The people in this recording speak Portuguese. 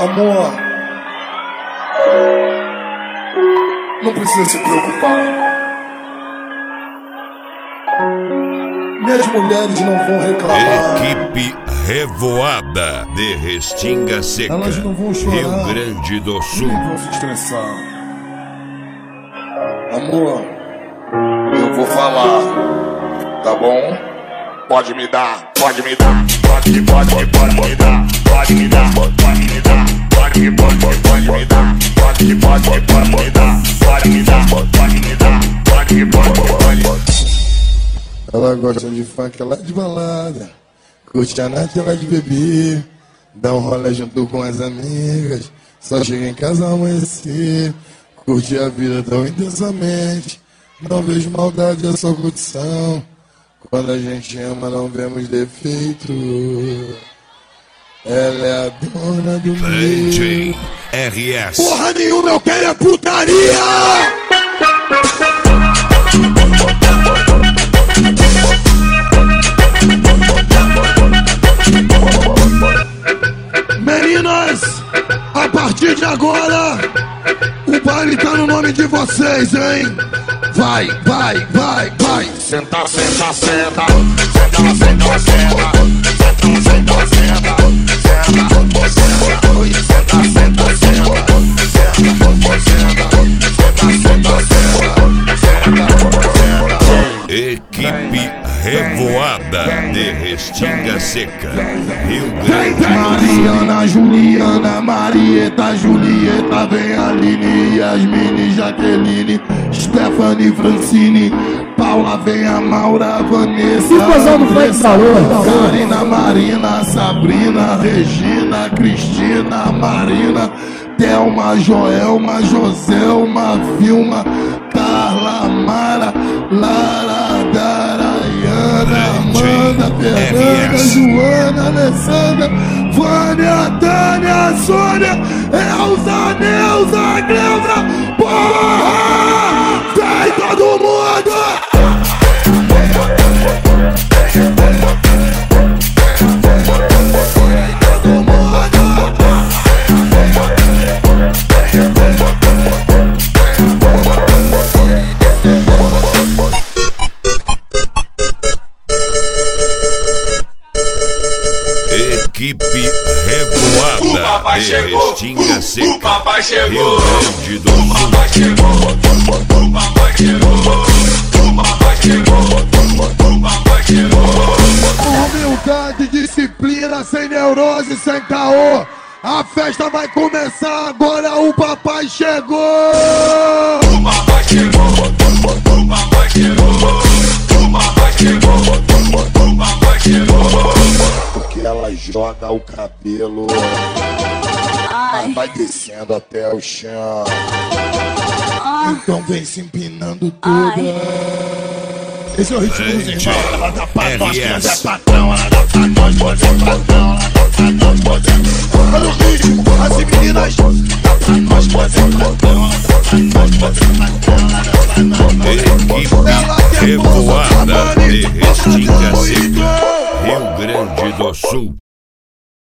Amor, não precisa se preocupar. Minhas mulheres não vão reclamar. Equipe Revoada de Restinga Seca, Elas não vão chorar, Rio Grande do Sul. nem vão se estressar. Amor, eu vou falar, tá bom? Pode me dar, pode me dar, pode me dar, pode me dar, pode me dar, pode me dar, pode me dar, pode me dar, pode me dar, pode me dar, pode me dar. Ela gosta de funk, ela é de balada, curte a noite, ela é de beber, dá um rolê junto com as amigas, só chega em casa ao amanhecer, curte a vida tão intensamente, não vejo maldade, é só curtição. Quando a gente ama, não vemos defeito. Ela é a dona do DJ RS. Porra nenhuma, eu quero é putaria! Meninas, a partir de agora, o baile tá no nome de vocês, hein? Vai, vai, vai, vai. Senta, senta, senta. Senta, senta, senta. Senta, senta, senta. Senta, senta, senta, senta. Equipe Revoada de Restinga Seca, Rio Grande do Sul. Mariana, Juliana, Marieta, Julieta, vem Aline, Yasmine, Jaqueline, Stephanie, Francine, Paula, vem a Maura, Vanessa, Karina, Marina, Sabrina, Regina, Cristina, Marina, Thelma, Joelma, Joselma, Vilma, Carla, Mara, Lara, Darayana, Amanda, Fernanda, Joana, Alessandra, Vânia, Tânia, Sônia, Elza, Neuza, Cleusa, porra! Vem todo mundo! Equipe Revoada de Restinga Seca, Rio Grande do Sul. Humildade, disciplina, sem neurose, sem caô. A festa vai começar agora, o papai chegou! O papai chegou, o papai chegou, o papai chegou, o papai chegou. Porque ela joga o cabelo, vai descendo até o chão. Então vem se empinando toda. Esse é o ritmo dos irmãos. Ela dá pra nós, que nós é patrão. Ela dá pra nós, pode ser patrão. Ela dá pra nós, pode ser. Olha o ritmo, as meninas. Dá pra nós, pode ser patrão. Ela dá pra nós, pode ser patrão. Ela dá pra nós, Equipe Revoada de Restinga Seca, Rio Grande do Sul.